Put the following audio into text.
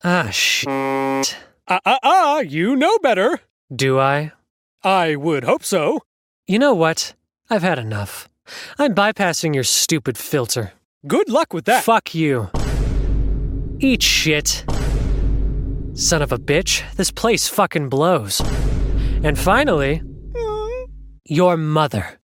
Ah, shit. You know better. Do I? I would hope so. You know what? I've had enough. I'm bypassing your stupid filter. Good luck with that. Fuck you. Eat shit. Son of a bitch, this place fucking blows. And finally, your mother.